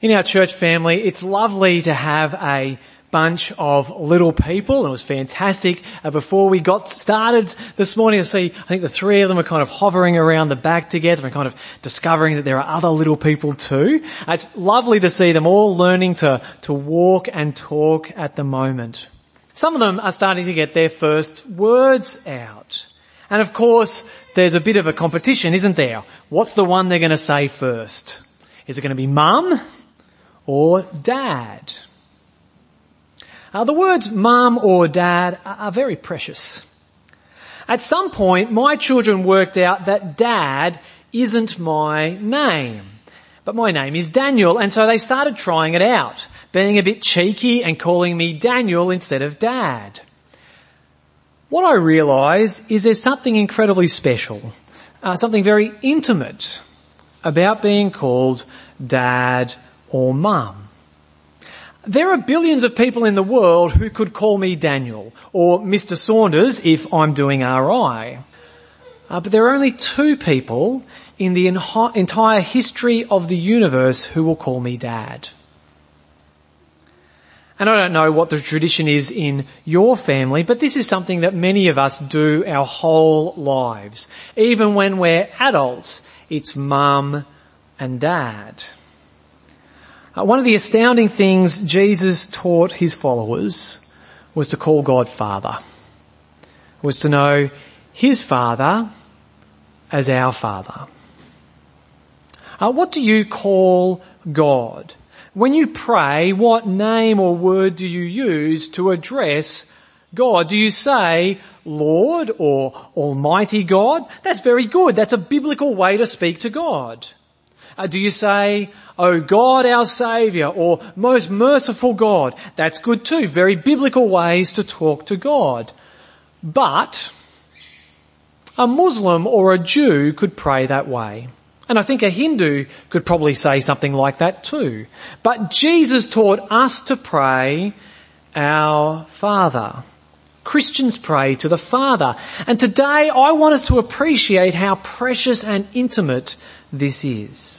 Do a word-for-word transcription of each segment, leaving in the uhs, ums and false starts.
In our church family, it's lovely to have a bunch of little people. It was fantastic. Uh, before we got started this morning to see, I think the three of them are kind of hovering around the back together and kind of discovering that there are other little people too. Uh, it's lovely to see them all learning to, to walk and talk at the moment. Some of them are starting to get their first words out. And of course, there's a bit of a competition, isn't there? What's the one they're going to say first? Is it going to be mum or dad? Uh, the words mum or dad are, are very precious. At some point, my children worked out that dad isn't my name, but my name is Daniel, and so they started trying it out, being a bit cheeky and calling me Daniel instead of dad. What I realised is there's something incredibly special, uh, something very intimate about being called dad or mum. There are billions of people in the world who could call me Daniel or Mister Saunders if I'm doing R I. Uh, but there are only two people in the en- entire history of the universe who will call me Dad. And I don't know what the tradition is in your family, but this is something that many of us do our whole lives. Even when we're adults, it's mum and dad. Uh, one of the astounding things Jesus taught his followers was to call God Father, was to know his Father as our Father. Uh, what do you call God? When you pray, what name or word do you use to address God? Do you say Lord or Almighty God? That's very good. That's a biblical way to speak to God. Uh, do you say, O God, our Saviour, or Most Merciful God? That's good too. Very biblical ways to talk to God. But a Muslim or a Jew could pray that way. And I think a Hindu could probably say something like that too. But Jesus taught us to pray, our Father. Christians pray to the Father. And today I want us to appreciate how precious and intimate this is.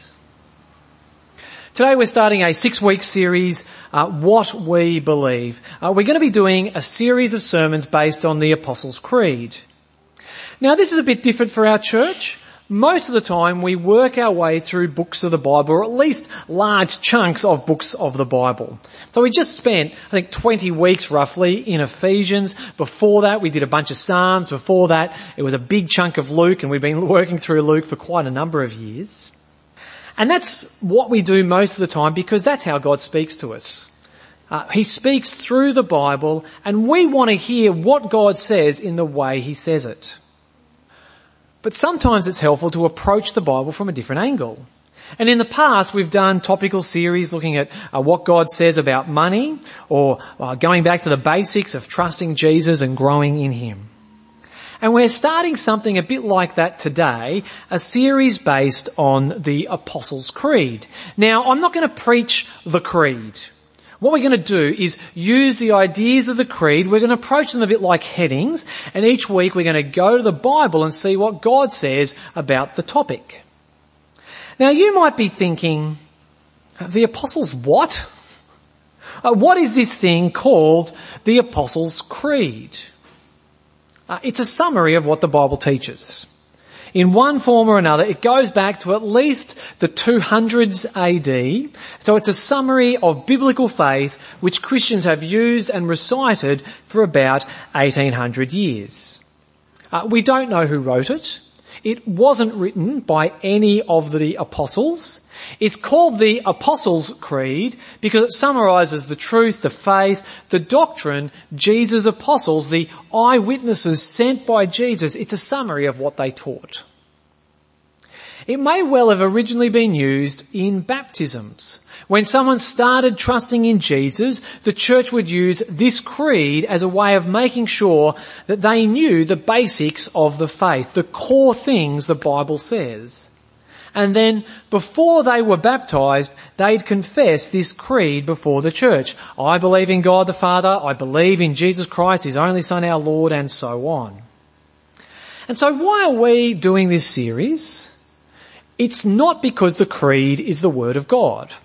Today we're starting a six-week series, uh, What We Believe. Uh, we're going to be doing a series of sermons based on the Apostles' Creed. Now this is a bit different for our church. Most of the time we work our way through books of the Bible, or at least large chunks of books of the Bible. So we just spent, I think, twenty weeks roughly in Ephesians. Before that we did a bunch of Psalms. Before that it was a big chunk of Luke, and we've been working through Luke for quite a number of years. And that's what we do most of the time because that's how God speaks to us. Uh, he speaks through the Bible, and we want to hear what God says in the way he says it. But sometimes it's helpful to approach the Bible from a different angle. And in the past we've done topical series looking at uh, what God says about money, or uh, going back to the basics of trusting Jesus and growing in him. And we're starting something a bit like that today, a series based on the Apostles' Creed. Now, I'm not going to preach the creed. What we're going to do is use the ideas of the creed. We're going to approach them a bit like headings, and each week we're going to go to the Bible and see what God says about the topic. Now, you might be thinking, the Apostles' what? Uh, what is this thing called the Apostles' Creed? Uh, it's a summary of what the Bible teaches. In one form or another, it goes back to at least the two hundreds A D. So it's a summary of biblical faith which Christians have used and recited for about eighteen hundred years. Uh, we don't know who wrote it. It wasn't written by any of the apostles. It's called the Apostles' Creed because it summarises the truth, the faith, the doctrine, Jesus' apostles, the eyewitnesses sent by Jesus. It's a summary of what they taught. It may well have originally been used in baptisms. When someone started trusting in Jesus, the church would use this creed as a way of making sure that they knew the basics of the faith, the core things the Bible says. And then before they were baptised, they'd confess this creed before the church. I believe in God the Father, I believe in Jesus Christ, his only Son, our Lord, and so on. And so why are we doing this series? It's not because the creed is the Word of God.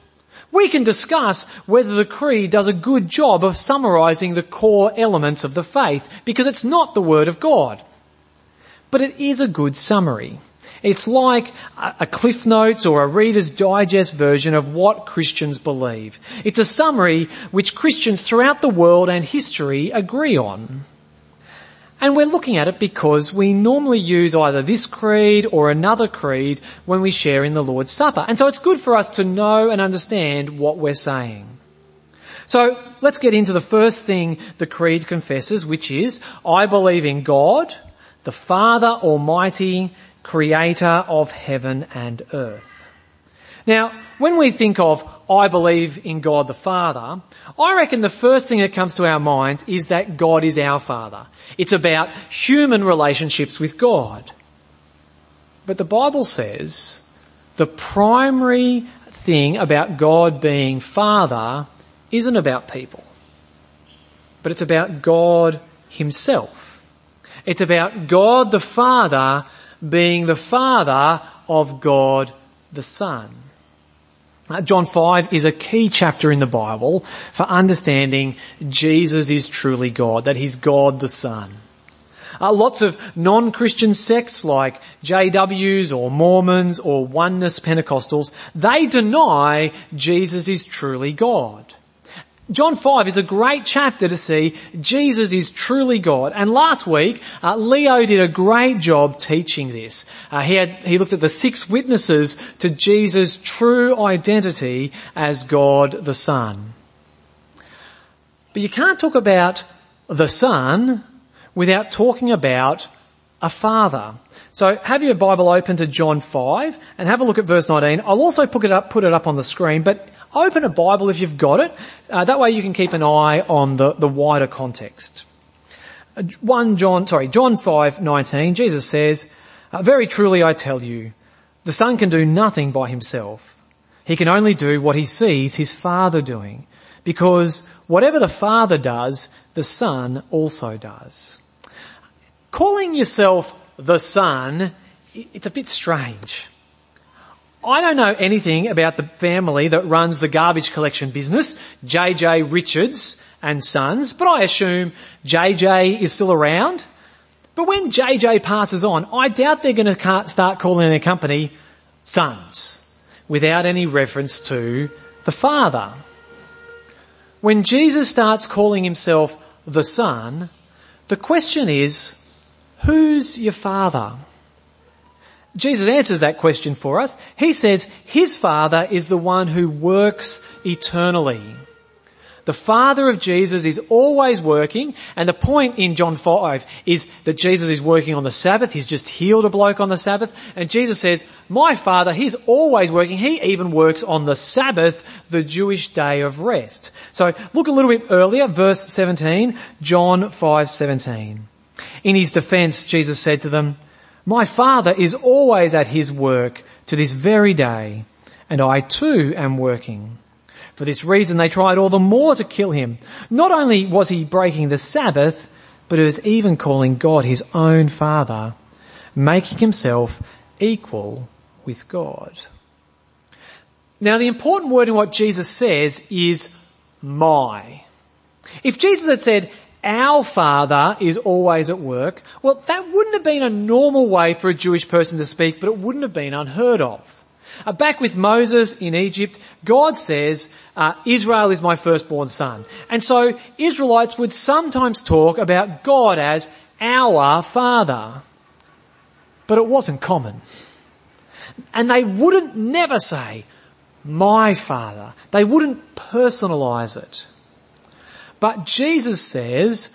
We can discuss whether the creed does a good job of summarising the core elements of the faith, because it's not the Word of God. But it is a good summary. It's like a Cliff Notes or a Reader's Digest version of what Christians believe. It's a summary which Christians throughout the world and history agree on. And we're looking at it because we normally use either this creed or another creed when we share in the Lord's Supper. And so it's good for us to know and understand what we're saying. So let's get into the first thing the creed confesses, which is, I believe in God, the Father Almighty, creator of heaven and earth. Now, when we think of, I believe in God the Father, I reckon the first thing that comes to our minds is that God is our Father. It's about human relationships with God. But the Bible says the primary thing about God being Father isn't about people, but it's about God Himself. It's about God the Father being the Father of God the Son. Uh, John five is a key chapter in the Bible for understanding Jesus is truly God, that He's God the Son. Uh, lots of non-Christian sects like J Ws or Mormons or Oneness Pentecostals, they deny Jesus is truly God. John five is a great chapter to see Jesus is truly God. And last week, uh, Leo did a great job teaching this. Uh, he had, he looked at the six witnesses to Jesus' true identity as God the Son. But you can't talk about the Son without talking about a Father. So have your Bible open to John five and have a look at verse nineteen. I'll also put it up, put it up on the screen, but open a Bible if you've got it. Uh, that way you can keep an eye on the, the wider context. Uh, one John, sorry, John five nineteen, Jesus says, uh, very truly I tell you, the Son can do nothing by himself. He can only do what he sees his Father doing, because whatever the Father does, the Son also does. Calling yourself the Son, it's a bit strange. I don't know anything about the family that runs the garbage collection business, J J Richards and Sons, but I assume J J is still around. But when J J passes on, I doubt they're going to start calling their company Sons, without any reference to the Father. When Jesus starts calling himself the Son, the question is, who's your Father? Jesus answers that question for us. He says his Father is the one who works eternally. The Father of Jesus is always working, and the point in John five is that Jesus is working on the Sabbath. He's just healed a bloke on the Sabbath, and Jesus says, my Father, he's always working. He even works on the Sabbath, the Jewish day of rest. So look a little bit earlier, verse seventeen, John five seventeen. In his defense, Jesus said to them, my Father is always at his work to this very day, and I too am working. For this reason they tried all the more to kill him. Not only was he breaking the Sabbath, but he was even calling God his own Father, making himself equal with God. Now the important word in what Jesus says is my. If Jesus had said, our Father is always at work, well, that wouldn't have been a normal way for a Jewish person to speak, but it wouldn't have been unheard of. Uh, back with Moses in Egypt, God says, uh, Israel is my firstborn son. And so Israelites would sometimes talk about God as our Father. But it wasn't common. And they wouldn't never say, my Father. They wouldn't personalise it. But Jesus says,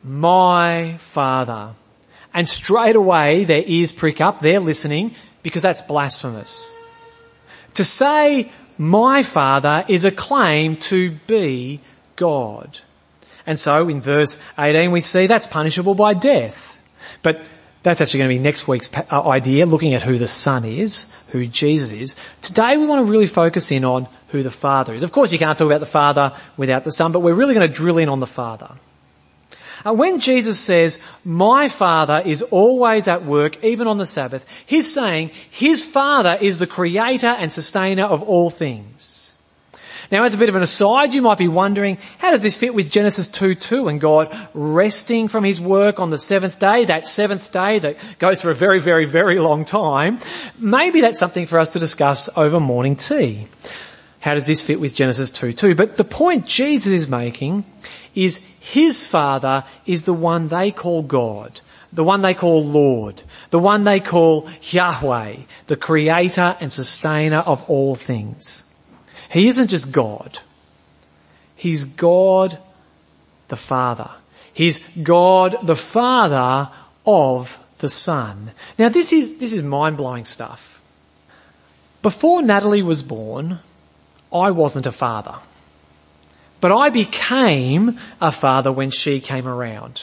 my Father. And straight away their ears prick up, they're listening, because that's blasphemous. To say, my Father, is a claim to be God. And so in verse eighteen we see that's punishable by death. But that's actually going to be next week's idea, looking at who the Son is, who Jesus is. Today we want to really focus in on who the Father is. Of course you can't talk about the Father without the Son, but we're really going to drill in on the Father. Uh, when Jesus says, my Father is always at work, even on the Sabbath, he's saying his Father is the creator and sustainer of all things. Now, as a bit of an aside, you might be wondering, how does this fit with Genesis two two and God resting from his work on the seventh day, that seventh day that goes for a very, very, very long time? Maybe that's something for us to discuss over morning tea. How does this fit with Genesis two two? But the point Jesus is making is his Father is the one they call God, the one they call Lord, the one they call Yahweh, the creator and sustainer of all things. He isn't just God. He's God the Father. He's God the Father of the Son. Now this is, this is mind-blowing stuff. Before Natalie was born, I wasn't a father. But I became a father when she came around.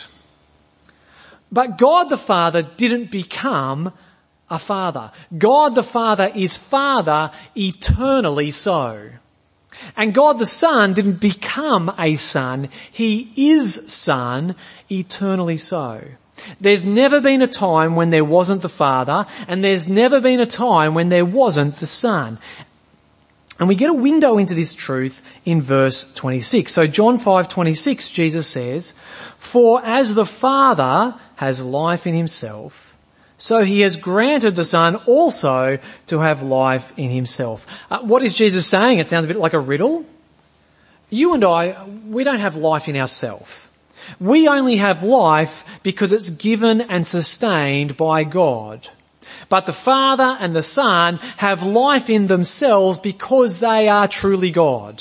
But God the Father didn't become a father. God the Father is Father eternally so. And God the Son didn't become a son. He is Son eternally so. There's never been a time when there wasn't the Father, and there's never been a time when there wasn't the Son. And we get a window into this truth in verse twenty-six. So John five twenty-six, Jesus says, "For as the Father has life in himself, so he has granted the Son also to have life in himself." Uh, what is Jesus saying? It sounds a bit like a riddle. You and I, we don't have life in ourselves. We only have life because it's given and sustained by God. But the Father and the Son have life in themselves because they are truly God.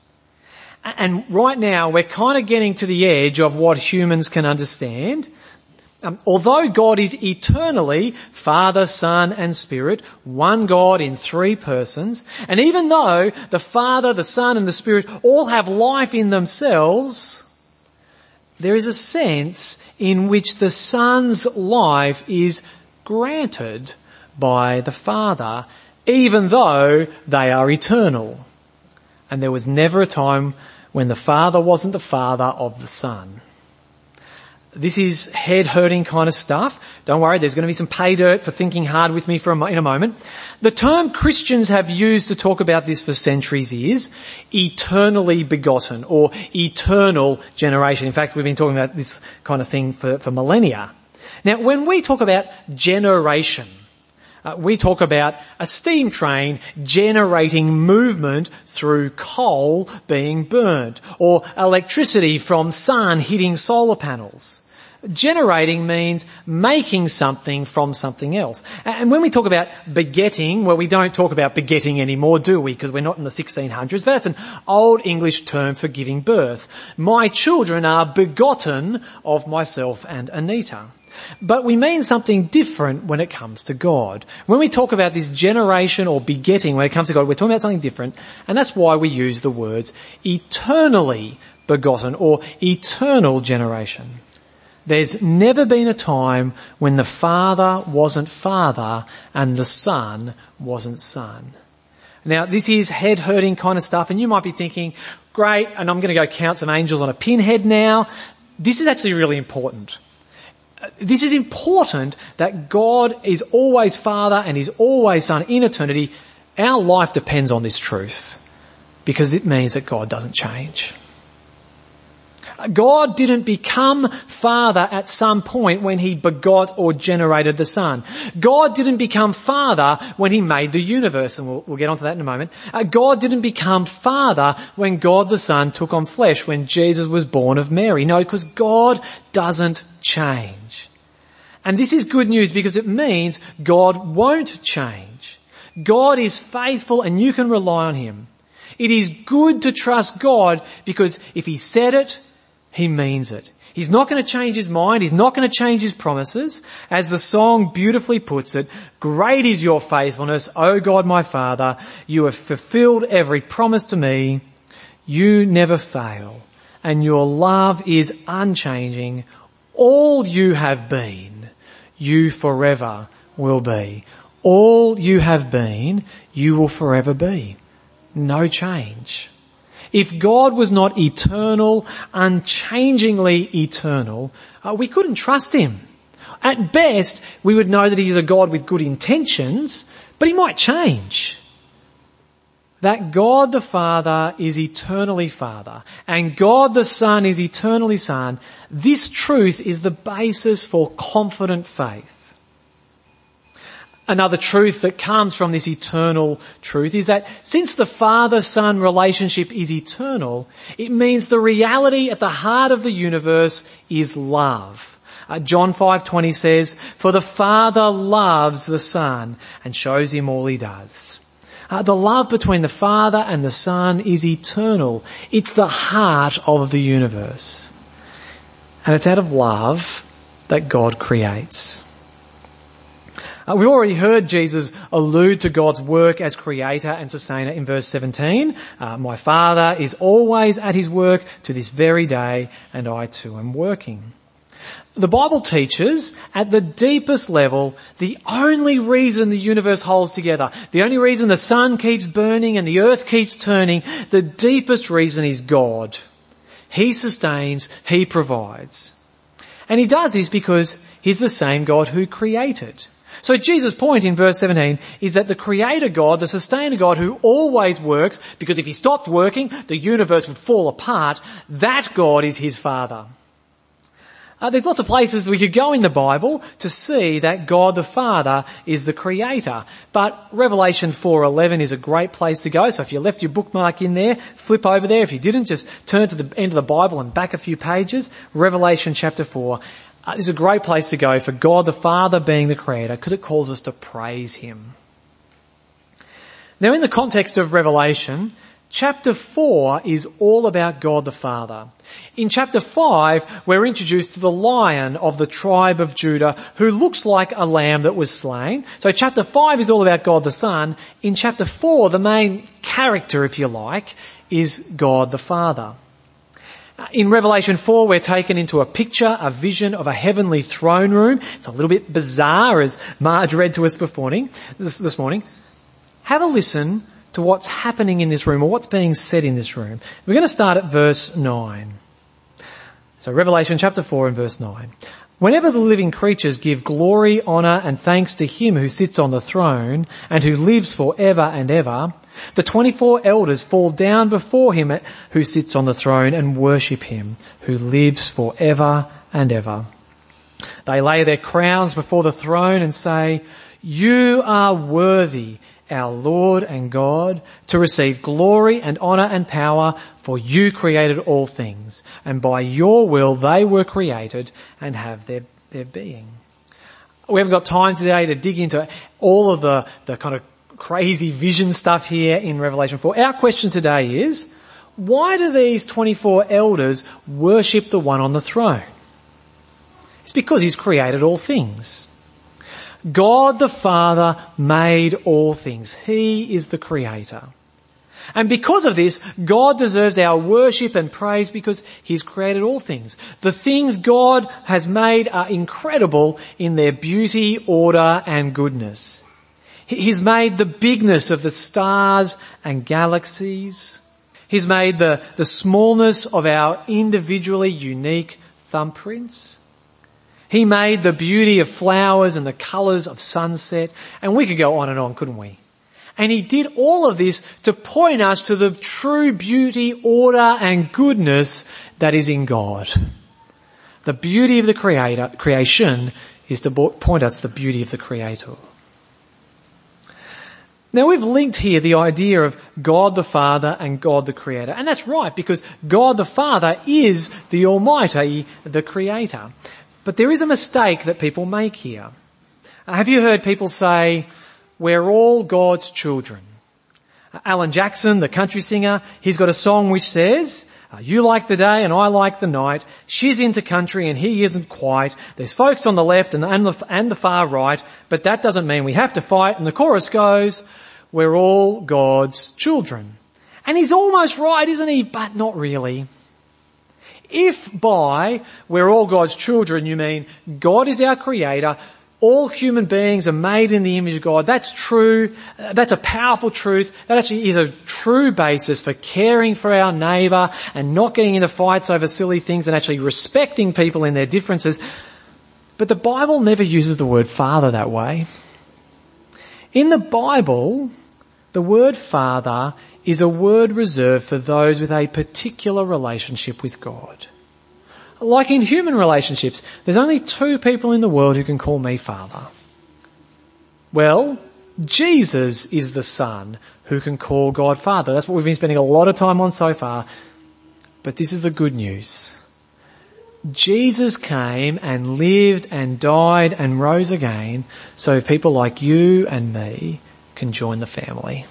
And right now we're kind of getting to the edge of what humans can understand. Um, although God is eternally Father, Son and Spirit, one God in three persons, and even though the Father, the Son and the Spirit all have life in themselves, there is a sense in which the Son's life is granted by the Father, even though they are eternal. And there was never a time when the Father wasn't the Father of the Son. This is head-hurting kind of stuff. Don't worry, there's going to be some pay dirt for thinking hard with me for a, in a moment. The term Christians have used to talk about this for centuries is eternally begotten or eternal generation. In fact, we've been talking about this kind of thing for, for millennia. Now, when we talk about generation, uh, we talk about a steam train generating movement through coal being burnt, or electricity from sun hitting solar panels. Generating means making something from something else. And when we talk about begetting, well, we don't talk about begetting anymore, do we? Because we're not in the sixteen hundreds. But that's an old English term for giving birth. My children are begotten of myself and Anita. But we mean something different when it comes to God. When we talk about this generation or begetting when it comes to God, we're talking about something different, and that's why we use the words eternally begotten or eternal generation. There's never been a time when the Father wasn't Father and the Son wasn't Son. Now, this is head-hurting kind of stuff, and you might be thinking, great, and I'm going to go count some angels on a pinhead now. This is actually really important. This is important that God is always Father and is always Son in eternity. Our life depends on this truth because it means that God doesn't change. God didn't become Father at some point when he begot or generated the Son. God didn't become Father when he made the universe, and we'll, we'll get onto that in a moment. Uh, God didn't become Father when God the Son took on flesh, when Jesus was born of Mary. No, because God doesn't change. And this is good news because it means God won't change. God is faithful and you can rely on him. It is good to trust God because if he said it, he means it. He's not going to change his mind. He's not going to change his promises. As the song beautifully puts it, great is your faithfulness, O God my Father. You have fulfilled every promise to me. You never fail. And your love is unchanging. All you have been, you forever will be. All you have been, you will forever be. No change. If God was not eternal, unchangingly eternal, uh, we couldn't trust him. At best, we would know that he is a God with good intentions, but he might change. that God the Father is eternally Father and God the Son is eternally Son, this truth is the basis for confident faith. Another truth that comes from this eternal truth is that since the Father-Son relationship is eternal, it means the reality at the heart of the universe is love. Uh, John five twenty says, "For the Father loves the Son and shows him all he does." Uh, the love between the Father and the Son is eternal. It's the heart of the universe. And it's out of love that God creates. Uh, we've already heard Jesus allude to God's work as creator and sustainer in verse seventeen. Uh, my Father is always at his work to this very day, and I too am working. The Bible teaches, at the deepest level, the only reason the universe holds together, the only reason the sun keeps burning and the earth keeps turning, the deepest reason is God. He sustains, he provides. And he does this because he's the same God who created. So Jesus' point in verse seventeen is that the creator God, the sustainer God who always works, because if he stopped working, the universe would fall apart, that God is his Father. Uh, there's lots of places we could go in the Bible to see that God the Father is the creator. But Revelation four eleven is a great place to go. So if you left your bookmark in there, flip over there. If you didn't, just turn to the end of the Bible and back a few pages. Revelation chapter four. Uh, this is a great place to go for God the Father being the creator because it calls us to praise him. Now in the context of Revelation, chapter four is all about God the Father. In chapter five, we're introduced to the Lion of the tribe of Judah who looks like a lamb that was slain. So chapter five is all about God the Son. In chapter four, the main character, if you like, is God the Father. In Revelation four, we're taken into a picture, a vision of a heavenly throne room. It's a little bit bizarre, as Marge read to us this morning. This, this morning. Have a listen to what's happening in this room, or what's being said in this room. We're going to start at verse nine. So Revelation chapter four and verse nine. Whenever the living creatures give glory, honour and thanks to him who sits on the throne and who lives forever and ever, the twenty-four elders fall down before him who sits on the throne and worship him who lives forever and ever. They lay their crowns before the throne and say, "You are worthy, our Lord and God, to receive glory and honour and power, for you created all things, and by your will they were created and have their, their being." We haven't got time today to dig into all of the, the kind of crazy vision stuff here in Revelation four. Our question today is, why do these twenty-four elders worship the one on the throne? It's because he's created all things. God the Father made all things. He is the creator. And because of this, God deserves our worship and praise because he's created all things. The things God has made are incredible in their beauty, order and goodness. He's made the bigness of the stars and galaxies. He's made the, the smallness of our individually unique thumbprints. He made the beauty of flowers and the colours of sunset, and we could go on and on, couldn't we? And he did all of this to point us to the true beauty, order and goodness that is in God. The beauty of the creator, creation is to point us to the beauty of the Creator. Now we've linked here the idea of God the Father and God the Creator. And that's right, because God the Father is the Almighty, the Creator. But there is a mistake that people make here. Have you heard people say, we're all God's children? Alan Jackson, the country singer, he's got a song which says, you like the day and I like the night. She's into country and he isn't quite. There's folks on the left and, and, the, and the far right, but that doesn't mean we have to fight. And the chorus goes, we're all God's children. And he's almost right, isn't he? But not really. If by we're all God's children you mean God is our creator, all human beings are made in the image of God, that's true, that's a powerful truth, that actually is a true basis for caring for our neighbour and not getting into fights over silly things and actually respecting people in their differences. But the Bible never uses the word father that way. In the Bible, the word father is a word reserved for those with a particular relationship with God. Like in human relationships, there's only two people in the world who can call me Father. Well, Jesus is the Son who can call God Father. That's what we've been spending a lot of time on so far. But this is the good news. Jesus came and lived and died and rose again so people like you and me can join the family.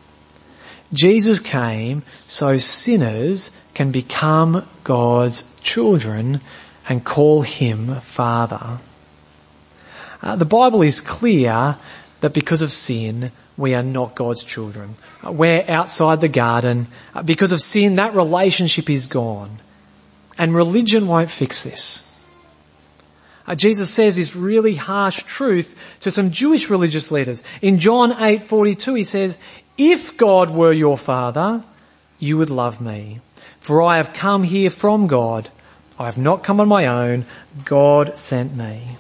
Jesus came so sinners can become God's children and call him Father. Uh, the Bible is clear that because of sin, we are not God's children. Uh, we're outside the garden. Uh, because of sin, that relationship is gone. And religion won't fix this. Uh, Jesus says this really harsh truth to some Jewish religious leaders. In John eight forty-two, he says, "If God were your Father, you would love me. For I have come here from God. I have not come on my own. God sent me."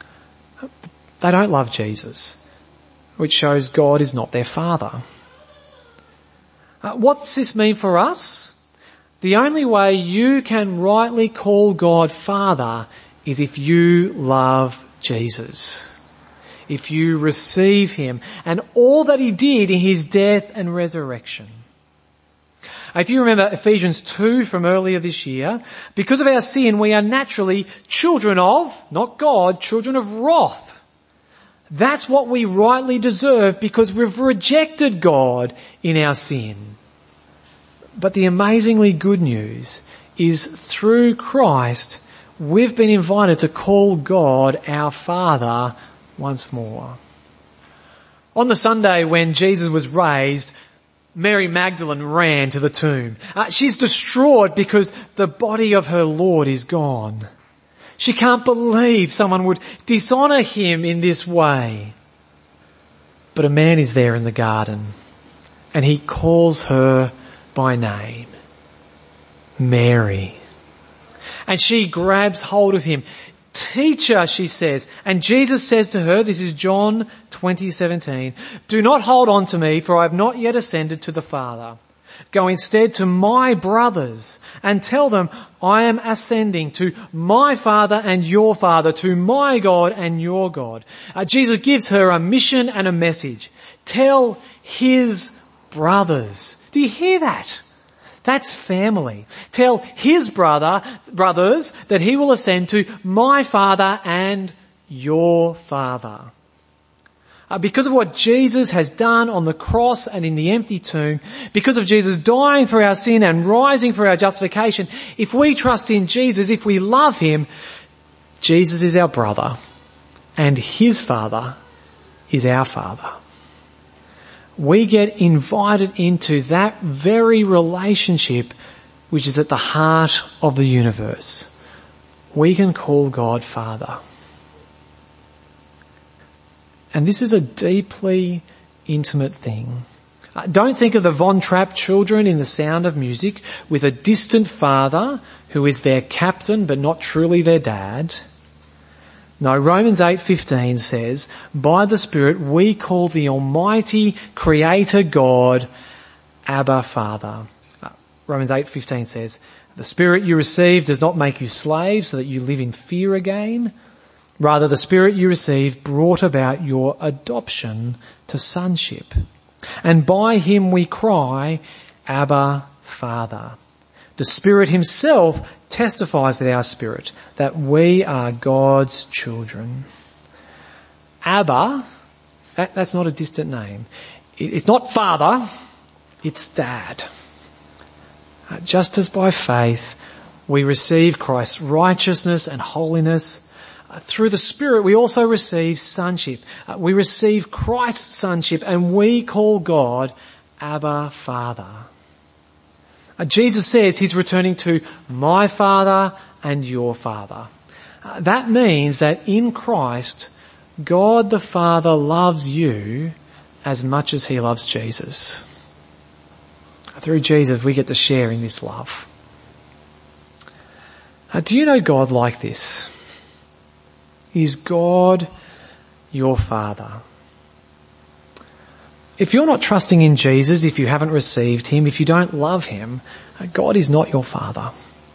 They don't love Jesus, which shows God is not their Father. Uh, what's this mean for us? The only way you can rightly call God Father is if you love Jesus. If you receive him and all that he did in his death and resurrection. If you remember Ephesians two from earlier this year, because of our sin we are naturally children of, not God, children of wrath. That's what we rightly deserve because we've rejected God in our sin. But the amazingly good news is through Christ we've been invited to call God our Father once more. On the Sunday when Jesus was raised, Mary Magdalene ran to the tomb. Uh, she's distraught because the body of her Lord is gone. She can't believe someone would dishonour him in this way. But a man is there in the garden and he calls her by name, Mary. And she grabs hold of him. "Teacher," she says. And Jesus says to her, this is John twenty seventeen, "Do not hold on to me, for I have not yet ascended to the Father. Go instead to my brothers and tell them I am ascending to my Father and your Father, to my God and your God." Uh, Jesus gives her a mission and a message. Tell his brothers. Do you hear that? That's family. Tell his brother, brothers that he will ascend to my Father and your Father. Uh, because of what Jesus has done on the cross and in the empty tomb, because of Jesus dying for our sin and rising for our justification, if we trust in Jesus, if we love him, Jesus is our brother and his Father is our Father. We get invited into that very relationship which is at the heart of the universe. We can call God Father. And this is a deeply intimate thing. Uh, don't think of the Von Trapp children in The Sound of Music with a distant father who is their captain but not truly their dad. No, Romans eight fifteen says, by the Spirit we call the Almighty Creator God Abba Father. Uh, Romans eight fifteen says, the Spirit you receive does not make you slaves so that you live in fear again. Rather, the Spirit you received brought about your adoption to sonship. And by him we cry, Abba, Father. The Spirit himself testifies with our spirit that we are God's children. Abba, that, that's not a distant name. It, it's not father, it's dad. Uh, just as by faith we receive Christ's righteousness and holiness, Uh, through the Spirit we also receive sonship. Uh, we receive Christ's sonship and we call God Abba Father. Uh, Jesus says he's returning to my Father and your Father. Uh, that means that in Christ, God the Father loves you as much as he loves Jesus. Through Jesus we get to share in this love. Uh, do you know God like this? Is God your Father? If you're not trusting in Jesus, if you haven't received him, if you don't love him, God is not your Father.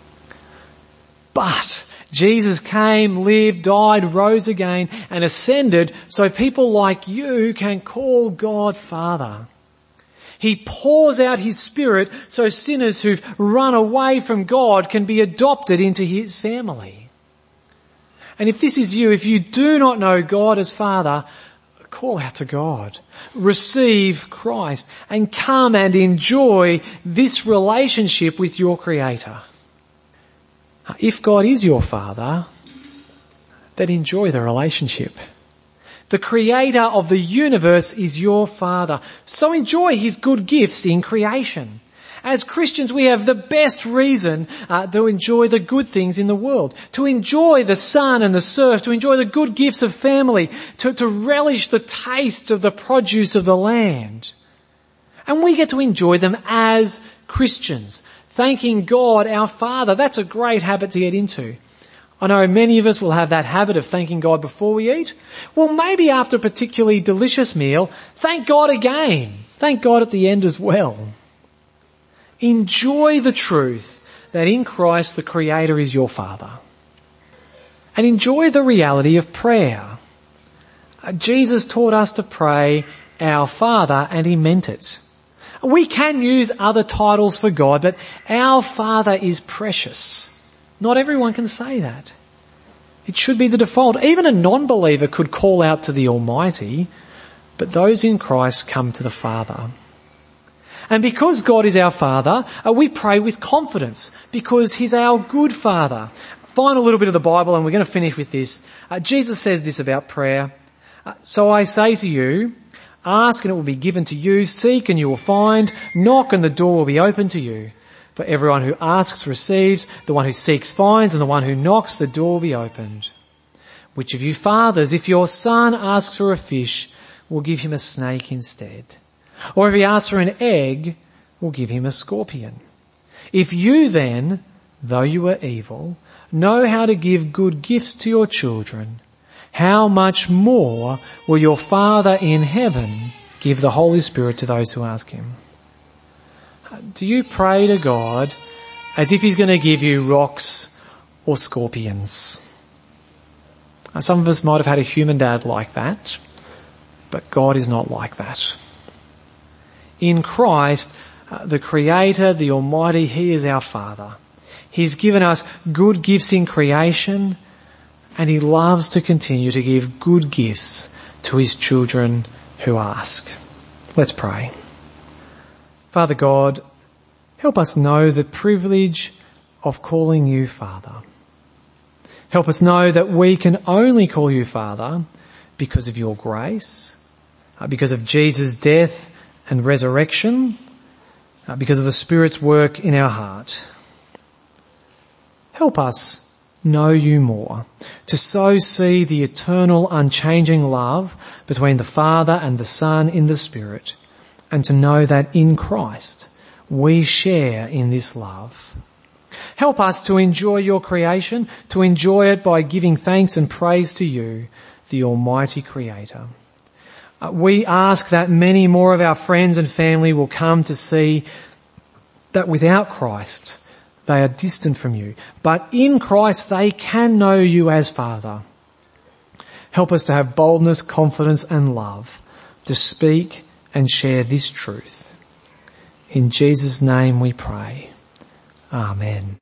But Jesus came, lived, died, rose again and ascended so people like you can call God Father. He pours out his Spirit so sinners who've run away from God can be adopted into his family. And if this is you, if you do not know God as Father, call out to God. Receive Christ and come and enjoy this relationship with your Creator. If God is your Father, then enjoy the relationship. The Creator of the universe is your Father, so enjoy his good gifts in creation. As Christians, we have the best reason uh, to enjoy the good things in the world, to enjoy the sun and the surf, to enjoy the good gifts of family, to, to relish the taste of the produce of the land. And we get to enjoy them as Christians, thanking God, our Father. That's a great habit to get into. I know many of us will have that habit of thanking God before we eat. Well, maybe after a particularly delicious meal, thank God again. Thank God at the end as well. Enjoy the truth that in Christ the Creator is your Father. And enjoy the reality of prayer. Jesus taught us to pray, our Father, and he meant it. We can use other titles for God, but our Father is precious. Not everyone can say that. It should be the default. Even a non-believer could call out to the Almighty, but those in Christ come to the Father. And because God is our Father, uh, we pray with confidence because he's our good Father. Final little bit of the Bible, and we're going to finish with this. Uh, Jesus says this about prayer. Uh, so I say to you, ask and it will be given to you, seek and you will find, knock and the door will be open to you. For everyone who asks receives, the one who seeks finds, and the one who knocks the door will be opened. Which of you fathers, if your son asks for a fish, will give him a snake instead? Or if he asks for an egg, will give him a scorpion? If you then, though you are evil, know how to give good gifts to your children, how much more will your Father in heaven give the Holy Spirit to those who ask him? Do you pray to God as if he's going to give you rocks or scorpions? Some of us might have had a human dad like that, but God is not like that. In Christ, uh, the Creator, the Almighty, he is our Father. He's given us good gifts in creation, and he loves to continue to give good gifts to his children who ask. Let's pray. Father God, help us know the privilege of calling you Father. Help us know that we can only call you Father because of your grace, uh, because of Jesus' death and resurrection, uh, because of the Spirit's work in our heart. Help us know you more, to so see the eternal, unchanging love between the Father and the Son in the Spirit, and to know that in Christ we share in this love. Help us to enjoy your creation, to enjoy it by giving thanks and praise to you, the Almighty Creator. Uh, we ask that many more of our friends and family will come to see that without Christ they are distant from you, but in Christ they can know you as Father. Help us to have boldness, confidence and love to speak and share this truth. In Jesus' name we pray. Amen.